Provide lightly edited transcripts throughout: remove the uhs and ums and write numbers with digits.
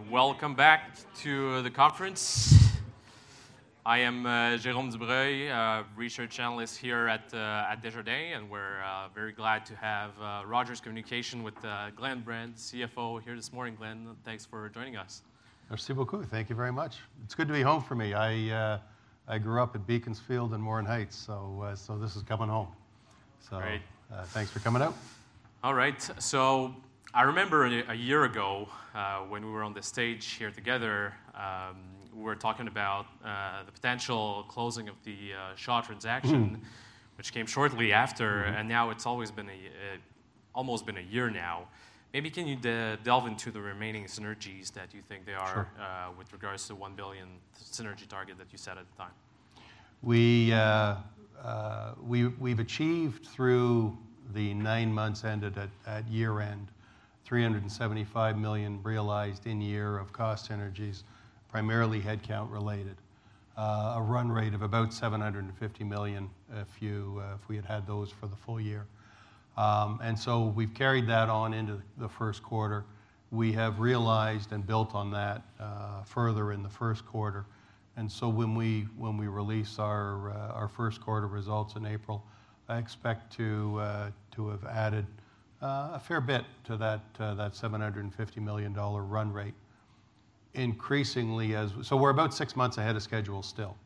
Welcome back to the conference. I am Jérôme Dubreuil, research analyst here at Desjardins, and we're very glad to have Rogers Communications with Glenn Brandt, CFO, here this morning. Glenn, thanks for joining us. Merci beaucoup. Thank you very much. It's good to be home for me. I grew up at Beaconsfield and Morin Heights, so this is coming home. So Great. Thanks for coming out. All right. So I remember a year ago when we were on the stage here together, we were talking about the potential closing of the Shaw transaction, which came shortly after, and now it's almost been a year now. Maybe can you delve into the remaining synergies that you think they are Sure. with regards to the $1 billion synergy target that you set at the time? We've achieved through the 9 months ended at year end, $375 million realized in year of cost synergies, primarily headcount related. A run rate of about $750 million if we had those for the full year. And so we've carried that on into the first quarter. We have realized and built on that further in the first quarter. And so when we release our first quarter results in April, I expect to have added a fair bit to that $750 million run rate. Increasingly, so we're about 6 months ahead of schedule still.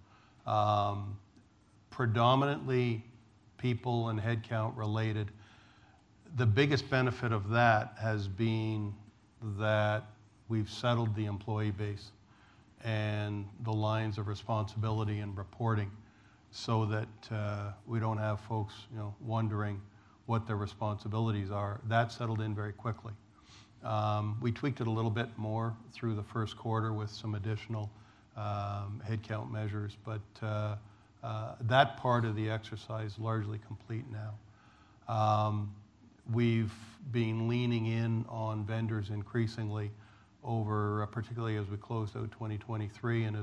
Predominantly people and headcount related. The biggest benefit of that has been that we've settled the employee base and the lines of responsibility and reporting, so that we don't have folks, wondering what their responsibilities are. That settled in very quickly. We tweaked it a little bit more through the first quarter with some additional headcount measures, but that part of the exercise is largely complete now. We've been leaning in on vendors increasingly over, particularly as we closed out 2023 and as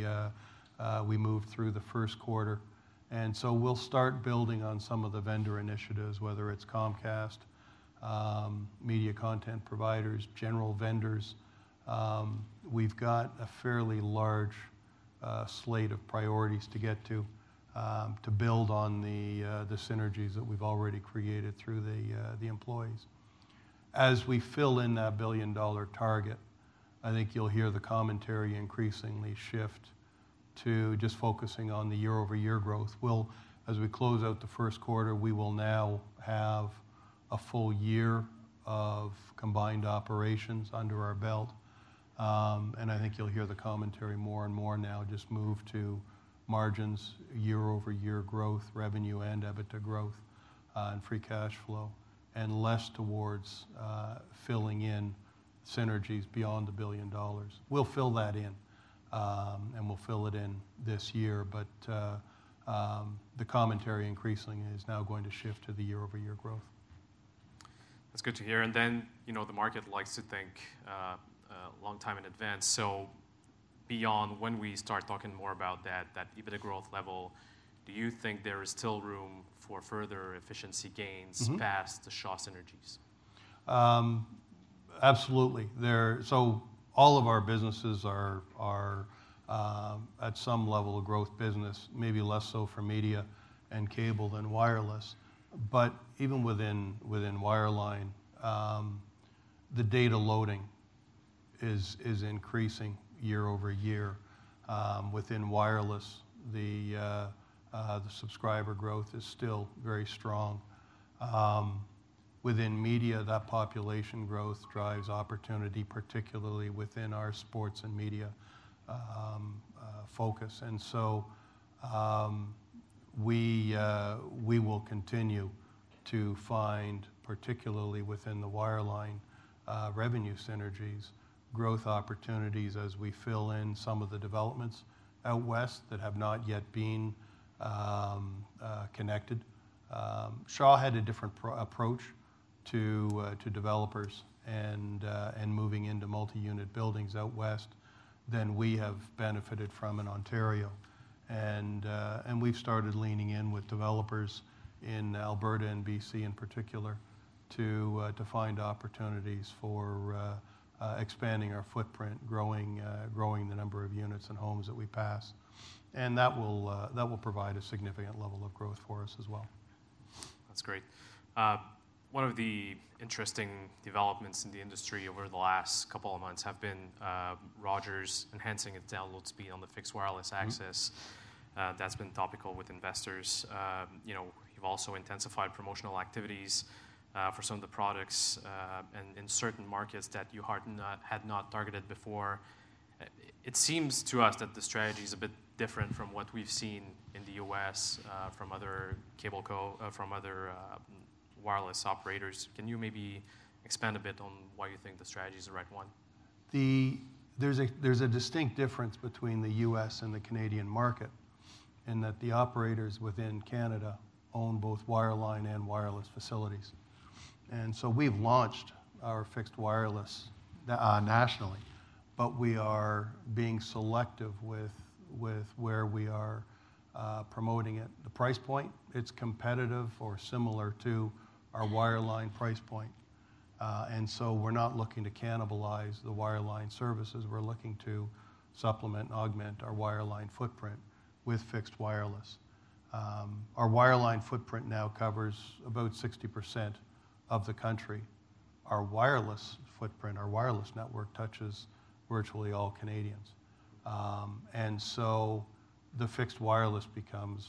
we moved through the first quarter. And so we'll start building on some of the vendor initiatives, whether it's Comcast, media content providers, general vendors. We've got a fairly large slate of priorities to get to build on the synergies that we've already created through the employees. As we fill in that $1 billion target, I think you'll hear the commentary increasingly shift to just focusing on the year-over-year growth. As we close out the first quarter, we will now have a full year of combined operations under our belt. And I think you'll hear the commentary more and more now just move to margins, year-over-year growth, revenue and EBITDA growth, and free cash flow, and less towards filling in synergies beyond the $1 billion. We'll fill that in, and we'll fill it in this year, but the commentary increasingly is now going to shift to the year-over-year growth. That's good to hear. And then, the market likes to think a long time in advance. So beyond when we start talking more about that EBITDA growth level, do you think there is still room for further efficiency gains past the Shaw synergies? Absolutely. So all of our businesses are at some level of growth business, maybe less so for media and cable than wireless. But even within wireline, the data loading is increasing year over year. Within wireless, the subscriber growth is still very strong. Within media, that population growth drives opportunity, particularly within our sports and media focus. And so we will continue to find, particularly within the wireline revenue synergies, growth opportunities as we fill in some of the developments out west that have not yet been connected. Shaw had a different approach to developers and moving into multi-unit buildings out west than we have benefited from in Ontario. And we've started leaning in with developers in Alberta and BC in particular to find opportunities for expanding our footprint, growing the number of units and homes that we pass. And that will provide a significant level of growth for us as well. That's great. One of the interesting developments in the industry over the last couple of months have been Rogers enhancing its download speed on the fixed wireless access. That's been topical with investors. You've also intensified promotional activities for some of the products and in certain markets that you had not targeted before. It seems to us that the strategy is a bit different from what we've seen in the U.S. From other from other wireless operators. Can you maybe expand a bit on why you think the strategy is the right one? There's a distinct difference between the U.S. and the Canadian market in that the operators within Canada own both wireline and wireless facilities. And so we've launched our fixed wireless nationally, but we are being selective with where we are promoting it. The price point, it's competitive or similar to our wireline price point. And so we're not looking to cannibalize the wireline services. We're looking to supplement and augment our wireline footprint with fixed wireless. Our wireline footprint now covers about 60% of the country. Our wireless footprint, our wireless network touches virtually all Canadians. And so the fixed wireless becomes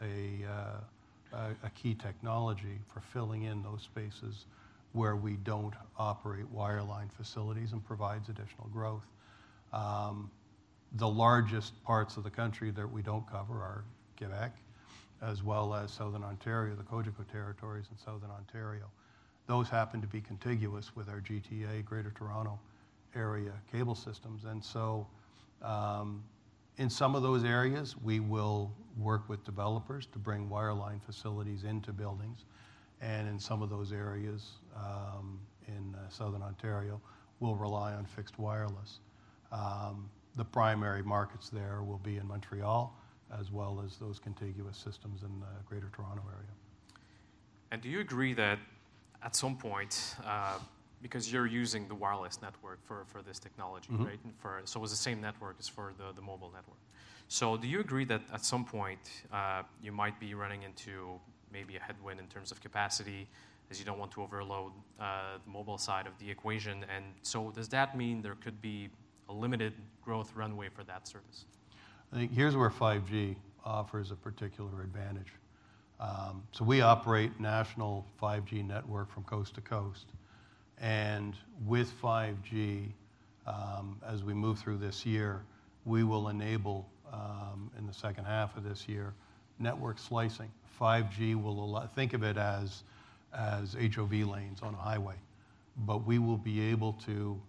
a key technology for filling in those spaces where we don't operate wireline facilities and provides additional growth. The largest parts of the country that we don't cover are Quebec, as well as Southern Ontario, the Cogeco territories in Southern Ontario. Those happen to be contiguous with our GTA, Greater Toronto Area cable systems. And so in some of those areas, we will work with developers to bring wireline facilities into buildings. And in some of those areas in Southern Ontario, we'll rely on fixed wireless. The primary markets there will be in Montreal, as well as those contiguous systems in the Greater Toronto Area. And do you agree that at some point, because you're using the wireless network for this technology, right? And so it's the same network as for the mobile network. So do you agree that at some point you might be running into maybe a headwind in terms of capacity, as you don't want to overload the mobile side of the equation? And so does that mean there could be a limited growth runway for that service? I think here's where 5G offers a particular advantage. So we operate national 5G network from coast to coast. And with 5G, as we move through this year, we will enable, in the second half of this year, network slicing. 5G will think of it as HOV lanes on a highway. But we will be able to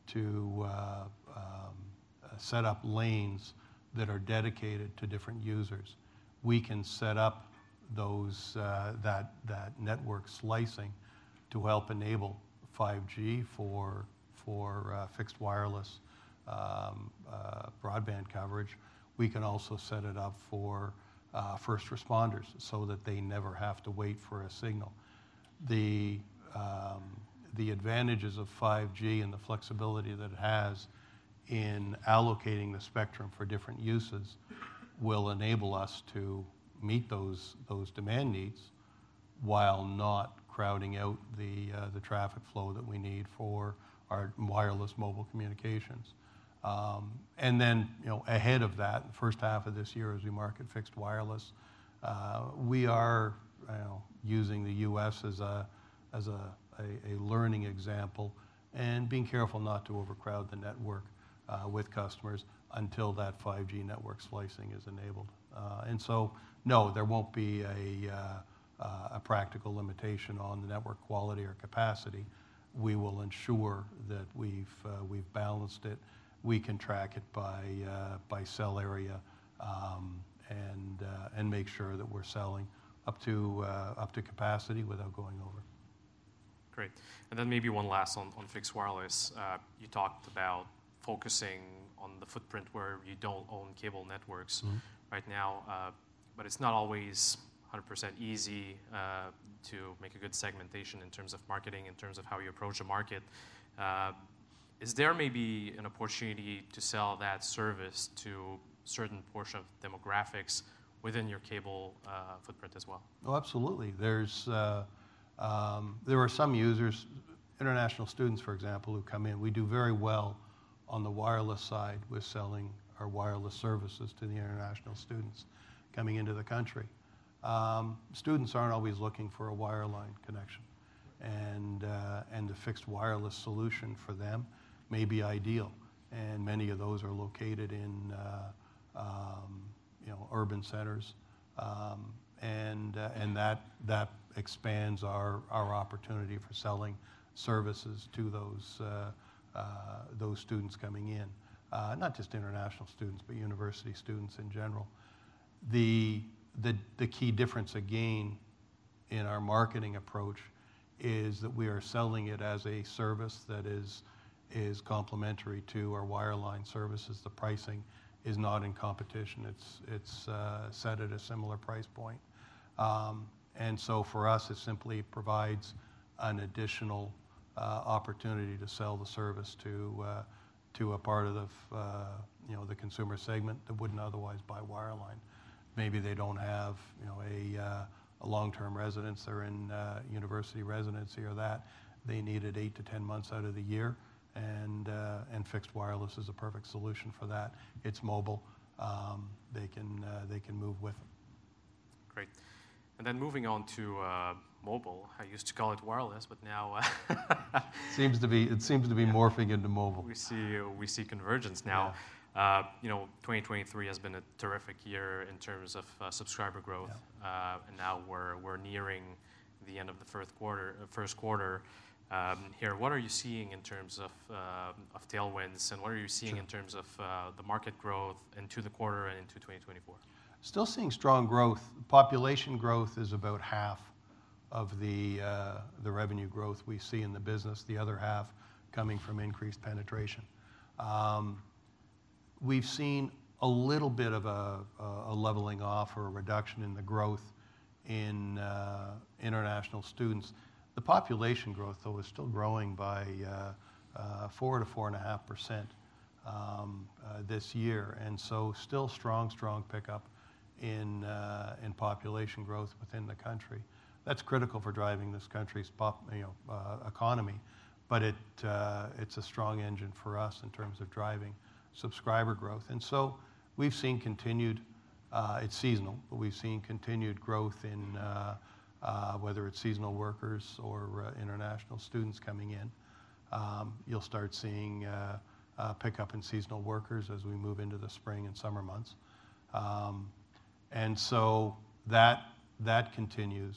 set up lanes that are dedicated to different users. We can set up that network slicing to help enable 5G for fixed wireless broadband coverage. We can also set it up for first responders so that they never have to wait for a signal. The advantages of 5G and the flexibility that it has in allocating the spectrum for different uses will enable us to meet those demand needs while not crowding out the traffic flow that we need for our wireless mobile communications. And then, ahead of that, the first half of this year, as we market fixed wireless, we are using the U.S. as a learning example and being careful not to overcrowd the network with customers until that 5G network slicing is enabled. And so, no, there won't be a practical limitation on the network quality or capacity. We will ensure that we've balanced it. We can track it by cell area and make sure that we're selling up to capacity without going over. Great. And then maybe one last on fixed wireless. You talked about focusing on the footprint where you don't own cable networks right now, but it's not always 100% easy to make a good segmentation in terms of marketing, in terms of how you approach a market. is there maybe an opportunity to sell that service to certain portion of demographics within your cable footprint as well? Oh, absolutely. There are some users, international students, for example, who come in. We do very well on the wireless side with selling our wireless services to the international students coming into the country. Students aren't always looking for a wireline connection, and the fixed wireless solution for them may be ideal. And many of those are located in urban centers, and that expands our opportunity for selling services to those students coming in, not just international students, but university students in general. The key difference again in our marketing approach is that we are selling it as a service that is complementary to our wireline services. The pricing is not in competition. It's set at a similar price point. And so for us, it simply provides an additional opportunity to sell the service to a part of the consumer segment that wouldn't otherwise buy wireline. Maybe they don't have a long-term residence. They're in university residency or that. They need it 8 to 10 months out of the year, and fixed wireless is a perfect solution for that. It's mobile. They can move with it. Great. And then moving on to mobile. I used to call it wireless, but now it seems to be morphing into mobile. We see convergence now. Yeah. 2023 has been a terrific year in terms of subscriber growth, and now we're nearing the end of the first quarter. Here, what are you seeing in terms of tailwinds, and what are you seeing in terms of the market growth into the quarter and into 2024? Still seeing strong growth. Population growth is about half of the revenue growth we see in the business, the other half coming from increased penetration. We've seen a little bit of a leveling off or a reduction in the growth in international students. The population growth, though, is still growing by 4 to 4.5% this year, and so still strong pickup in population growth within the country. That's critical for driving this country's economy, but it's a strong engine for us in terms of driving subscriber growth. And so we've seen continued, it's seasonal, but we've seen continued growth in whether it's seasonal workers or international students coming in. You'll start seeing pickup in seasonal workers as we move into the spring and summer months. And so that continues.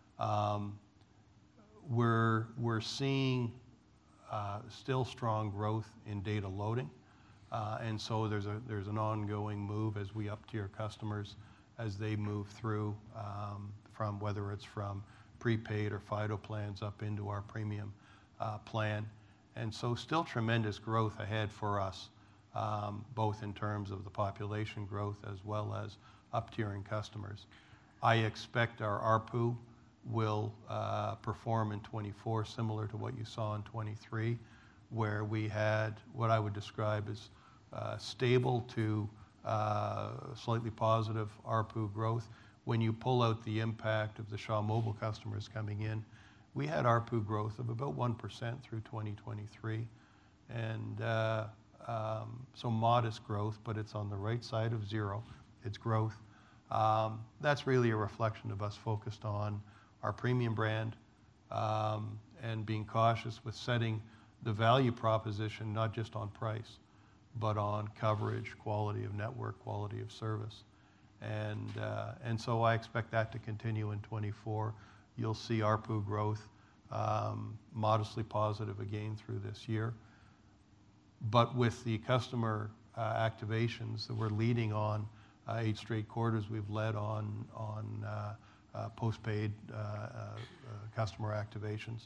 We're seeing still strong growth in data loading. And so there's an ongoing move as we up-tier customers as they move through from whether it's from prepaid or Fido plans up into our premium plan. And so still tremendous growth ahead for us, both in terms of the population growth as well as up-tiering customers. I expect our ARPU will perform in 24 similar to what you saw in 23, where we had what I would describe as stable to slightly positive ARPU growth. When you pull out the impact of the Shaw Mobile customers coming in, we had ARPU growth of about 1% through 2023. And so modest growth, but it's on the right side of zero. It's growth. That's really a reflection of us focused on our premium brand and being cautious with setting the value proposition, not just on price, but on coverage, quality of network, quality of service. And so I expect that to continue in 24. You'll see ARPU growth modestly positive again through this year. But with the customer activations that we're leading on 8 straight quarters, we've led on postpaid customer activations.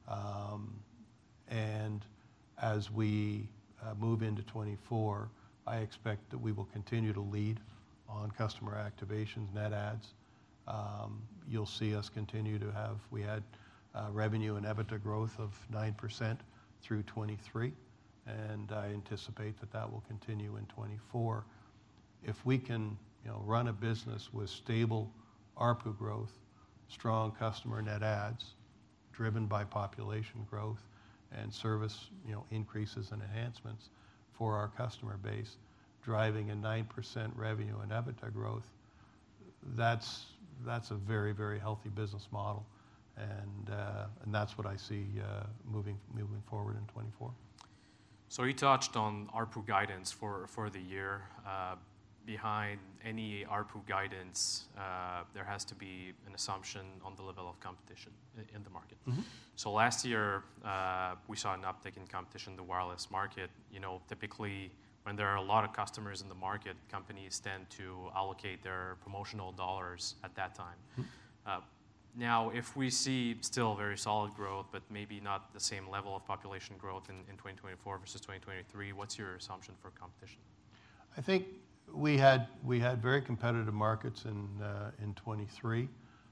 And as we move into 24, I expect that we will continue to lead on customer activations, net adds. You'll see us continue to have, we had revenue and EBITDA growth of 9% through 23, and I anticipate that that will continue in 24. If we can, run a business with stable ARPU growth, strong customer net adds, driven by population growth and service, increases and enhancements for our customer base, driving a 9% revenue and EBITDA growth, that's a very, very healthy business model, and that's what I see moving forward in 24. So you touched on ARPU guidance for the year. Behind any ARPU guidance, there has to be an assumption on the level of competition in the market. Mm-hmm. So last year, we saw an uptick in competition in the wireless market. Typically, when there are a lot of customers in the market, companies tend to allocate their promotional dollars at that time. Mm-hmm. Now, if we see still very solid growth, but maybe not the same level of population growth in 2024 versus 2023, what's your assumption for competition? I think we had very competitive markets in 23.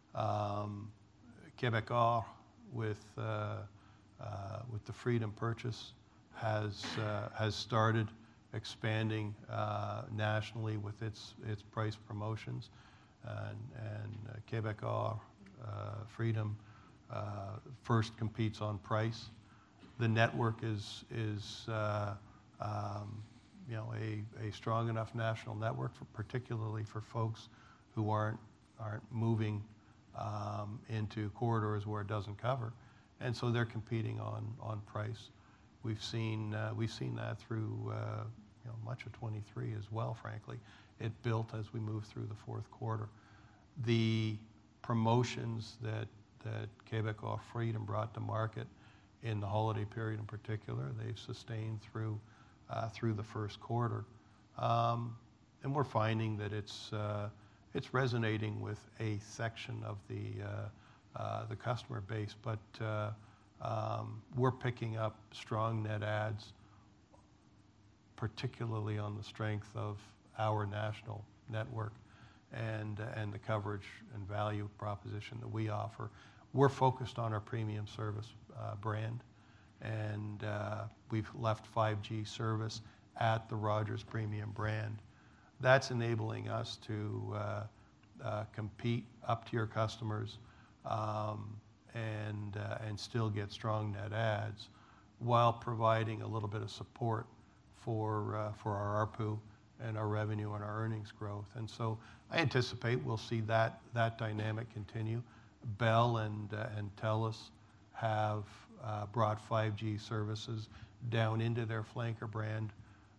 Québecor with the Freedom purchase has started expanding nationally with its price promotions, and Québecor Freedom first competes on price. The network is a strong enough national network, particularly for folks who aren't moving into corridors where it doesn't cover, and so they're competing on price. We've seen that through much of 23 as well. Frankly, it built as we moved through the fourth quarter. The promotions that Québecor Freedom brought to market in the holiday period in particular, they've sustained through the first quarter, and we're finding that it's resonating with a section of the customer base, but we're picking up strong net adds, particularly on the strength of our national network and the coverage and value proposition that we offer. We're focused on our premium service brand, and we've left 5G service at the Rogers premium brand. That's enabling us to compete up-tier customers and still get strong net adds while providing a little bit of support for our ARPU and our revenue and our earnings growth. And so I anticipate we'll see that dynamic continue. Bell and TELUS have brought 5G services down into their flanker brand.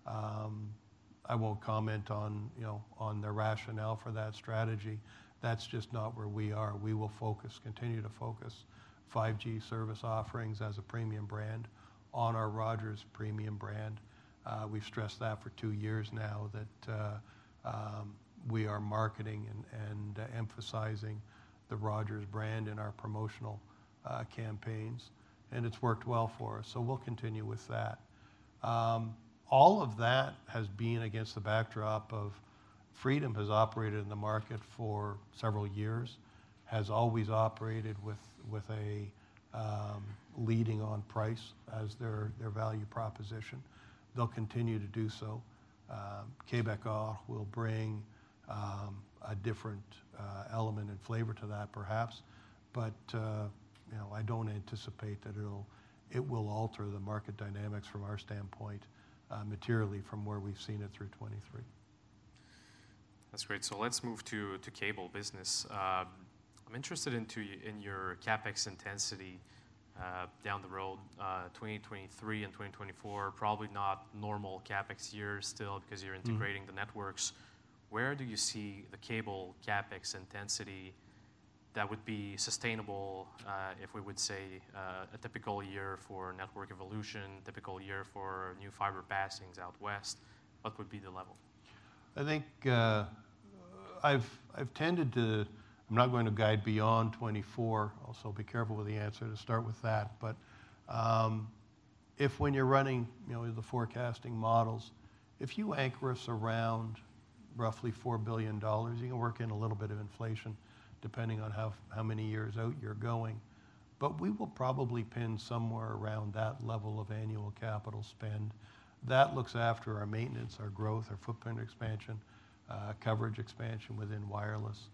I won't comment on the rationale for that strategy. That's just not where we are. We will continue to focus 5G service offerings as a premium brand on our Rogers premium brand. We've stressed that for 2 years now, that we are marketing and emphasizing the Rogers brand in our promotional campaigns, and it's worked well for us, so we'll continue with that. All of that has been against the backdrop of Freedom has operated in the market for several years, has always operated with a leading on price as their value proposition. They'll continue to do so. Québecor will bring a different element and flavor to that, perhaps, but I don't anticipate that it will alter the market dynamics from our standpoint materially from where we've seen it through 23. That's great. So let's move to cable business. I'm interested in your CapEx intensity down the road. 2023 and 2024 probably not normal CapEx years still because you're integrating the networks. Where do you see the cable CapEx intensity that would be sustainable if we would say a typical year for network evolution, typical year for new fiber passings out west? What would be the level? I think I've tended to, I'm not going to guide beyond 24, also be careful with the answer to start with that, but if when you're running the forecasting models, if you anchor us around roughly $4 billion, you can work in a little bit of inflation depending on how many years out you're going. but we will probably pin somewhere around that level of annual capital spend. That looks after our maintenance, our growth, our footprint expansion, coverage expansion within wireless.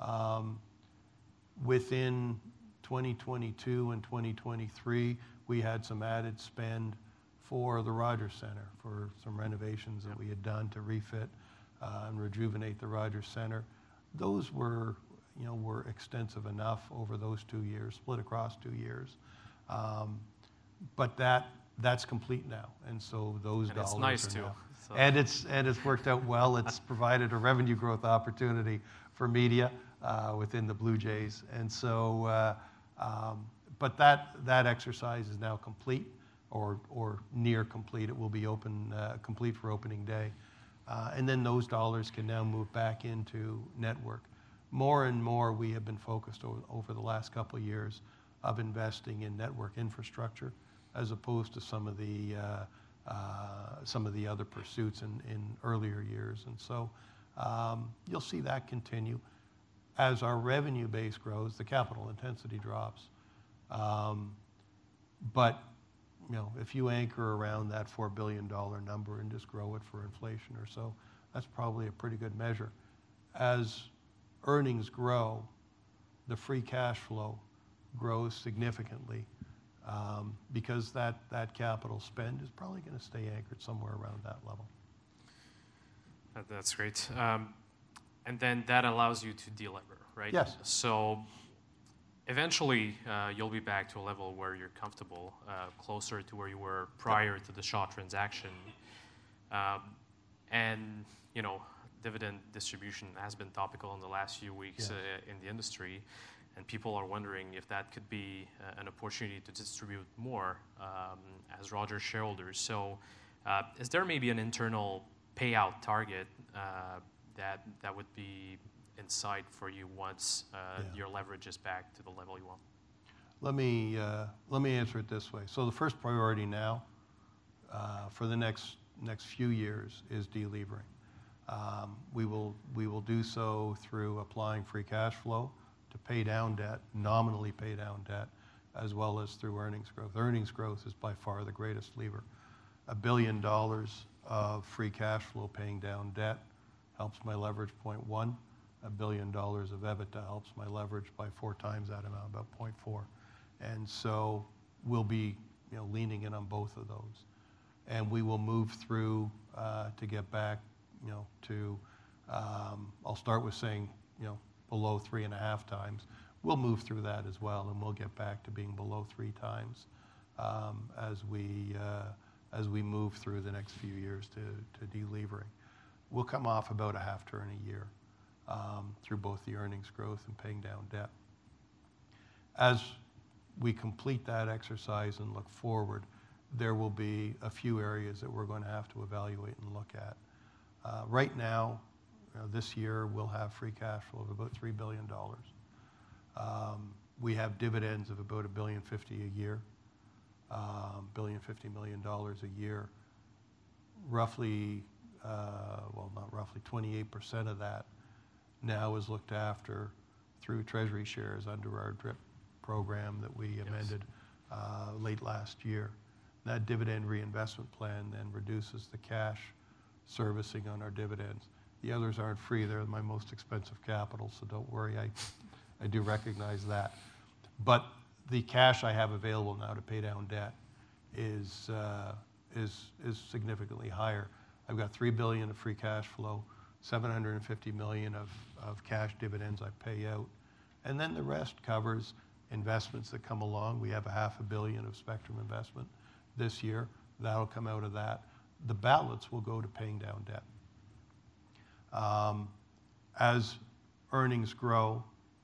Within 2022 and 2023, we had some added spend for the Rogers Centre, for some renovations that we had done to refit and rejuvenate the Rogers Centre. Those were extensive enough over those 2 years, split across 2 years. But that's complete now, and so those dollars it's nice are too. now. So. And it's worked out well. It's provided a revenue growth opportunity for media within the Blue Jays, and so. But that exercise is now complete, or near complete. It will be complete for opening day, and then those dollars can now move back into network. More and more, we have been focused over the last couple of years of investing in network infrastructure, as opposed to some of the other pursuits in earlier years. And so you'll see that continue. As our revenue base grows, the capital intensity drops. But if you anchor around that $4 billion number and just grow it for inflation or so, that's probably a pretty good measure. As earnings grow, the free cash flow grows significantly, because that capital spend is probably going to stay anchored somewhere around that level. That's great. And then that allows you to delever, right? Yes. So eventually, you'll be back to a level where you're comfortable, closer to where you were prior to the Shaw transaction. And, dividend distribution has been topical in the last few weeks in the industry, and people are wondering if that could be an opportunity to distribute more as Rogers shareholders. So is there maybe an internal payout target that would be in sight for you once your leverage is back to the level you want? Let me answer it this way. So the first priority now for the next few years is delevering. We will do so through applying free cash flow to pay down debt, nominally pay down debt, as well as through earnings growth. Earnings growth is by far the greatest lever. $1 billion of free cash flow paying down debt helps my leverage 0.1. $1 billion of EBITDA helps my leverage by 4 times that amount, about 0.4. And so we'll be leaning in on both of those. And we will move through to get back to, I'll start with saying, below 3.5 times. We'll move through that as well, and we'll get back to being below 3 times as we move through the next few years to delevering. We'll come off about a half turn a year through both the earnings growth and paying down debt. As we complete that exercise and look forward, there will be a few areas that we're going to have to evaluate and look at. Right now, this year, we'll have free cash flow of about $3 billion. We have dividends of about $1.05 billion a year, $1.05 billion a year. Roughly, not roughly, 28% of that now is looked after through Treasury shares under our DRIP program that we amended late last year. That dividend reinvestment plan then reduces the cash servicing on our dividends. The others aren't free. They're my most expensive capital, so don't worry. I do recognize that. But the cash I have available now to pay down debt is significantly higher. I've got $3 billion of free cash flow, $750 million of cash dividends I pay out, and then the rest covers investments that come along. We have $500 million of spectrum investment this year. That'll come out of that. The balance will go to paying down debt. As earnings grow,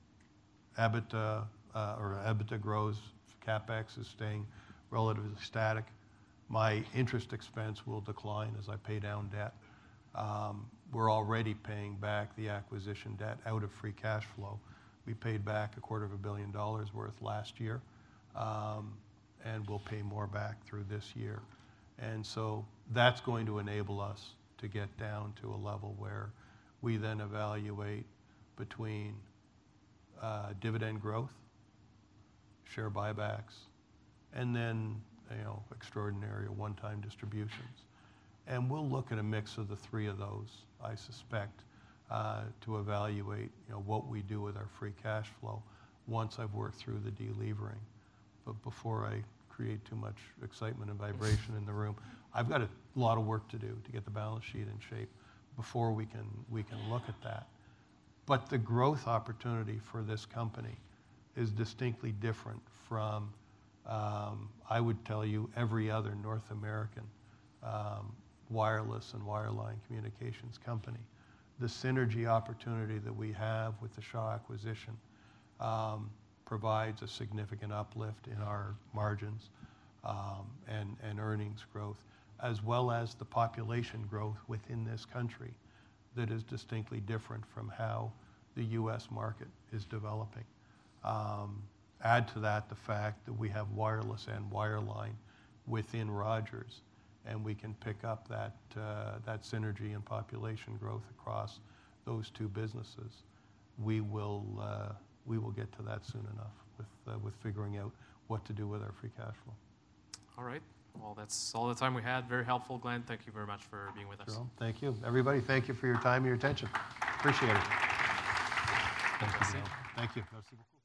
EBITDA grows, CapEx is staying relatively static. My interest expense will decline as I pay down debt. We're already paying back the acquisition debt out of free cash flow. We paid back $250 million worth last year, and we'll pay more back through this year. And so that's going to enable us to get down to a level where we then evaluate between dividend growth, share buybacks, and then, extraordinary or one-time distributions. And we'll look at a mix of the three of those, I suspect, to evaluate, what we do with our free cash flow once I've worked through the delevering. But before I create too much excitement and vibration in the room, I've got a lot of work to do to get the balance sheet in shape before we can look at that. But the growth opportunity for this company is distinctly different from, I would tell you, every other North American wireless and wireline communications company. The synergy opportunity that we have with the Shaw acquisition provides a significant uplift in our margins and earnings growth, as well as the population growth within this country that is distinctly different from how the U.S. market is developing. Add to that the fact that we have wireless and wireline within Rogers, and we can pick up that synergy and population growth across those two businesses. We will get to that soon enough with figuring out what to do with our free cash flow. All right. Well, that's all the time we had. Very helpful, Glenn. Thank you very much for being with us. Jerome, thank you. Everybody, thank you for your time and your attention. Appreciate it. Thank you. Thank you.